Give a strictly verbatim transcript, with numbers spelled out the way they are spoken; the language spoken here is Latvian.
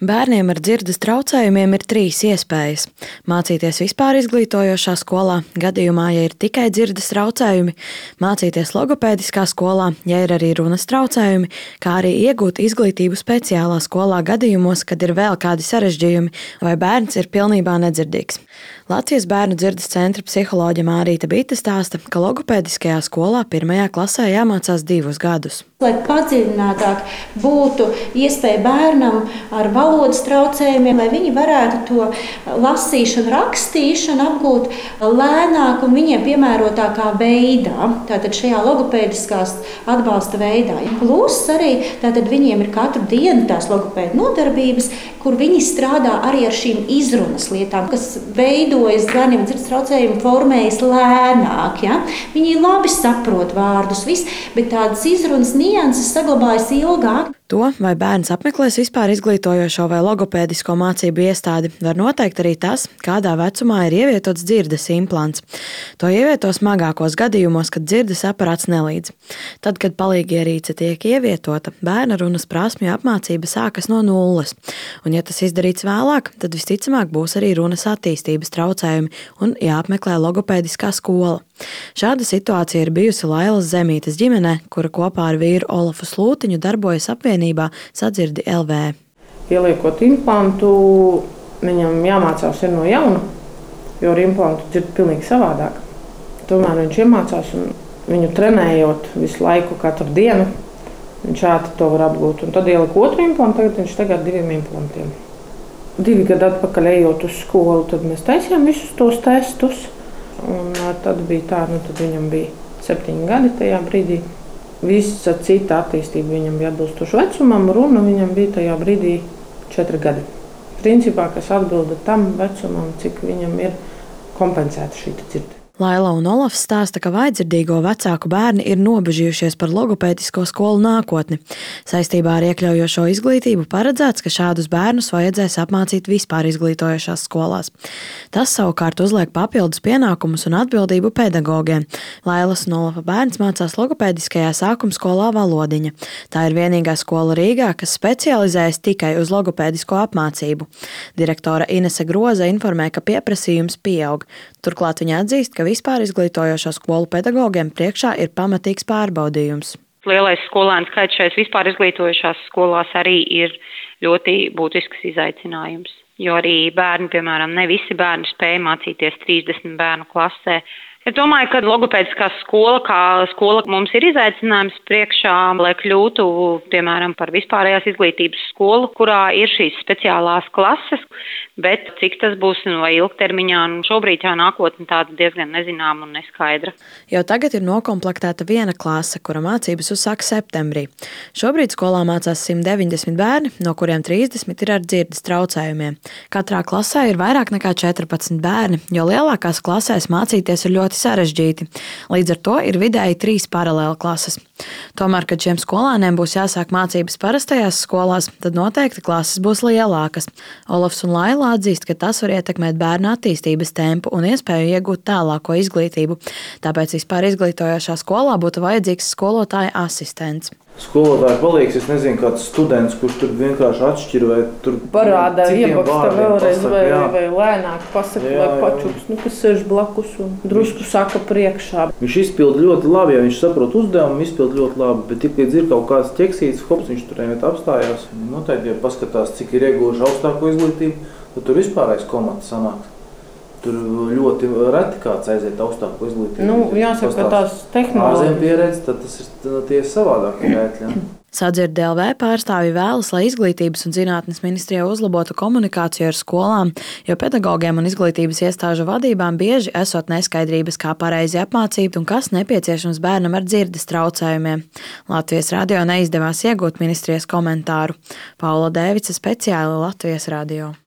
Bērniem ar dzirdes traucējumiem ir trīs iespējas. Mācīties vispār izglītojošā skolā, gadījumā, ja ir tikai dzirdes traucējumi, mācīties logopēdiskā skolā, ja ir arī runas traucējumi, kā arī iegūt izglītību speciālā skolā gadījumos, kad ir vēl kādi sarežģījumi vai bērns ir pilnībā nedzirdīgs. Latvijas Bērnu dzirdes centra psiholoģe Mārīta Bite stāsta, ka logopēdiskajā skolā pirmajā klasē jāmācās divus gadus. Lai padziļinātāk būtu iespēja bērnam ar valodas traucējumiem, lai viņi varētu to lasīšanu, rakstīšanu apgūt lēnāk un viņiem piemērotākā veidā, tātad šajā logopēdiskās atbalsta veidā. Plus arī tātad viņiem ir katru dienu tās logopēda nodarbības, kur viņi strādā arī ar šīm izrunas lietām, kas veidojas bērniem dzirdes traucējumi, formējas lēnāk. Ja? Viņi labi saprot vārdus, viss, bet tādas izrunas nianses saglabājas ilgāk. To, vai bērns apmeklēs vispār izglītojošo vai logopēdisko mācību iestādi, var noteikt arī tas, kādā vecumā ir ievietots dzirdes implants. To ievieto smagākos gadījumos, kad dzirdes aparāts nelīdz. Tad, kad palīgierīce tiek ievietota, bērna runas prasmju apmācība sākas no nulles. Un, ja tas izdarīts vēlāk, tad visticamāk būs arī runas attīstības traucējumi un jāapmeklē logopēdiskā skola. Šāda situācija ir bijusi Lailas Zemītes ģimenē, kura kopā ar vīru Olafu Slūtiņu darbojas apvienībā Sadzirdi L V. Ieliekot implantu, viņam jāmācās ir no jauna, jo ar implantu dzird pilnīgi savādāk. Tomēr viņš iemācās un viņu trenējot visu laiku, katru dienu, viņš ātri to var apgūt. Un tad ielika otru implantu, tagad viņš tagad diviem implantiem. Divi gadi atpakaļ ejot uz skolu, tad mēs taisījām visus tos testus. Un tad bija tā, nu tad viņam bija septiņi gadi tajā brīdī. Visa cita attīstība viņam bija atbilstoša vecumam, runa viņam bija tajā brīdī četri gadi. Principā, kas atbilda tam vecumam, cik viņam ir kompensēta šī dzirde. Laila un Olafs stāsta, ka vājdzirdīgo vecāku bērni ir nobežījušies par logopēdisko skolu nākotni. Saistībā ar iekļaujošo izglītību paredzēts, ka šādus bērnus vajadzēs apmācīt vispār izglītojošās skolās. Tas savukārt uzliek papildus pienākumus un atbildību pedagogiem. Lailas un Olafa bērns mācās logopēdiskajā sākumskolā Valodiņa. Tā ir vienīgā skola Rīgā, kas specializējas tikai uz logopēdisko apmācību. Direktore Inese Groza informē, ka pieprasījums pieaug. Turklāt viņa atzīst, ka vispār izglītojošo skolu pedagogiem priekšā ir pamatīgs pārbaudījums. Lielais skolēnu skaits šais vispār izglītojošās skolās arī ir ļoti būtisks izaicinājums. Jo arī bērni, piemēram, ne visi bērni spēja mācīties trīsdesmit bērnu klasē. Es domāju, ka logopēdiskā skola kā skola mums ir izaicinājums priekšā, lai kļūtu, piemēram, par vispārējās izglītības skolu, kurā ir šīs speciālās klases, bet cik tas būs no ilgtermiņā, un šobrīd jā nākotne tāda diezgan nezināma un neskaidra. Jau tagad ir nokomplektēta viena klase, kura mācības uzsāk septembrī. Šobrīd skolā mācās simt deviņdesmit bērni, no kuriem trīsdesmit ir ar dzirdes traucējumiem. Katrā klasē ir vairāk nekā četrpadsmit bērni, jo lielākās klasēs mācīties ir ļoti sarežģīti. Līdz ar to ir vidēji trīs paralēli klases. Tomēr, kad šiem skolēniem būs jāsāk mācības parastajās skolās, tad noteikti klases būs lielākas. Olafs un Laila atzīst, ka tas var ietekmēt bērnu attīstības tempu un iespēju iegūt tālāko izglītību. Tāpēc vispār izglītojošā skolā būtu vajadzīgs skolotāja asistents. Skolotāji palīgs, es nezinu, kāds students, kurš tur vienkārši atšķir vai tur parādā iebaksta vēlreiz pasaka, vai, jā. vai lēnāk pasaka Jā, vai pačuks, nu, kas sēž blakus un drusku saka priekšā. Viņš izpild ļoti labi, ja viņš saprot uzdevumu, izpild ļoti labi, bet tik līdz ir kaut kāds ķeksīts, hops, viņš tur vienviet apstājās. Noteikti, ja paskatās, cik ir ieguvuši augstāko izglītību, tad tur vispārējais komats sanāks. Tur ļoti reti kāds aiziet augstāko izglītību. Nu, jāsaka, ka tās tehnoloģijas. Ārzem pieredze, tad tas ir tieši savādāk skaitļi. Sadzirdi L V pārstāvji vēlas, lai Izglītības un zinātnes ministrijā uzlabotu komunikāciju ar skolām, jo pedagogiem un izglītības iestāžu vadībām bieži esot neskaidrības, kā pareizi apmācīt un kas nepieciešams bērnam ar dzirdes traucējumiem. Latvijas radio neizdevās iegūt ministrijas komentāru. Paula Dēvica speciāli Latvijas radio.